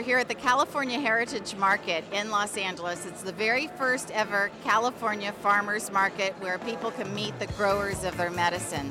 here at the California Heritage Market in Los Angeles. It's the very first ever California farmers market where people can meet the growers of their medicine.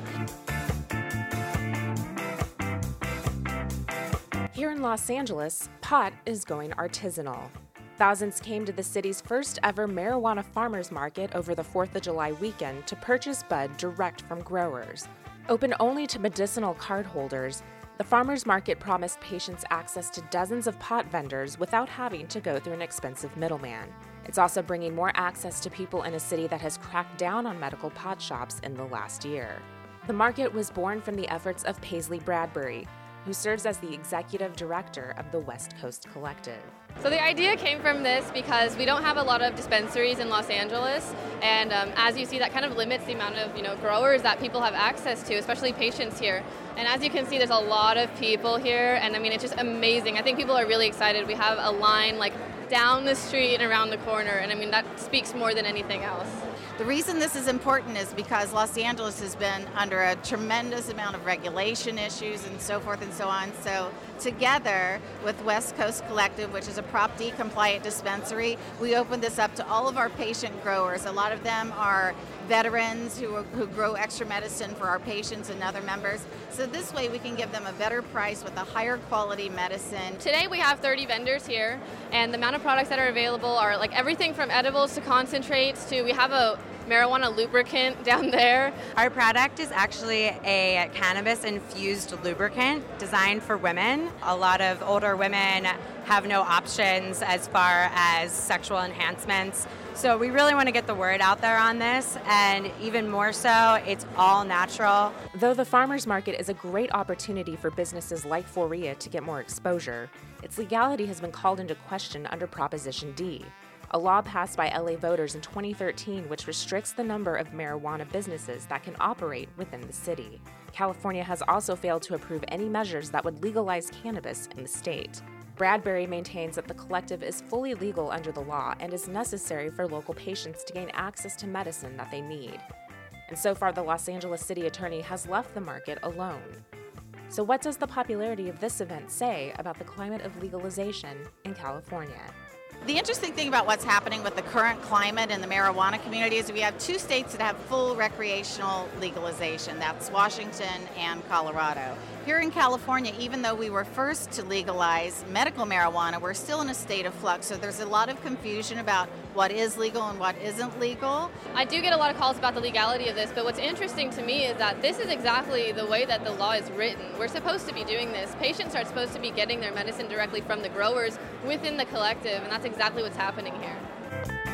Here in Los Angeles, pot is going artisanal. Thousands came to the city's first ever marijuana farmers market over the 4th of July weekend to purchase bud direct from growers. Open only to medicinal card holders, the farmers market promised patients access to dozens of pot vendors without having to go through an expensive middleman. It's also bringing more access to people in a city that has cracked down on medical pot shops in the last year. The market was born from the efforts of Paisley Bradbury, who serves as the executive director of the West Coast Collective. So the idea came from this because we don't have a lot of dispensaries in Los Angeles, and as you see, that kind of limits the amount of growers that people have access to, especially patients here. And as you can see, there's a lot of people here, and I mean, it's just amazing. I think people are really excited. We have a line like down the street and around the corner, and I mean, that speaks more than anything else. The reason this is important is because Los Angeles has been under a tremendous amount of regulation issues and so forth and so on. So together with West Coast Collective, which is a Prop D compliant dispensary, we opened this up to all of our patient growers. A lot of them are veterans who grow extra medicine for our patients and other members. So this way we can give them a better price with a higher quality medicine. Today we have 30 vendors here, and the amount of products that are available are like everything from edibles to concentrates to we have a marijuana lubricant down there. Our product is actually a cannabis-infused lubricant designed for women. A lot of older women have no options as far as sexual enhancements. So we really want to get the word out there on this, and even more so, it's all natural. Though the farmers market is a great opportunity for businesses like Foria to get more exposure, its legality has been called into question under Proposition D, a law passed by LA voters in 2013 which restricts the number of marijuana businesses that can operate within the city. California has also failed to approve any measures that would legalize cannabis in the state. Bradbury maintains that the collective is fully legal under the law and is necessary for local patients to gain access to medicine that they need. And so far, the Los Angeles City Attorney has left the market alone. So what does the popularity of this event say about the climate of legalization in California? The interesting thing about what's happening with the current climate in the marijuana community is we have two states that have full recreational legalization. That's Washington and Colorado. Here in California, even though we were first to legalize medical marijuana, we're still in a state of flux. So there's a lot of confusion about what is legal and what isn't legal. I do get a lot of calls about the legality of this, but what's interesting to me is that this is exactly the way that the law is written. We're supposed to be doing this. Patients are supposed to be getting their medicine directly from the growers within the collective, and that's exactly what's happening here.